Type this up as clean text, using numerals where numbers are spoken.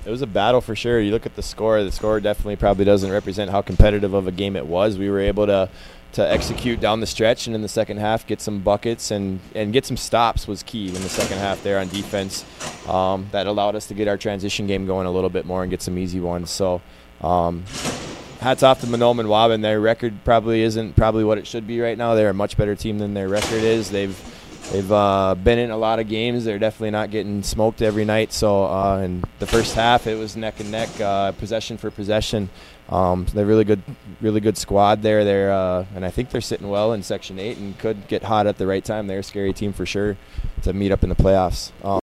It was a battle for sure. You look at the score. The score definitely probably doesn't represent how competitive of a game it was. We were able to execute down the stretch and in the second half get some buckets and get some stops was key in the second half there on defense. That allowed us to get our transition game going a little bit more and get some easy ones. So hats off to Monome and Waubun. Their record probably isn't what it should be right now. They're a much better team than their record is. They've been in a lot of games. They're definitely not getting smoked every night. So in the first half, it was neck and neck, possession for possession. They're really good squad there. And I think they're sitting well in Section 8 and could get hot at the right time. They're a scary team for sure to meet up in the playoffs.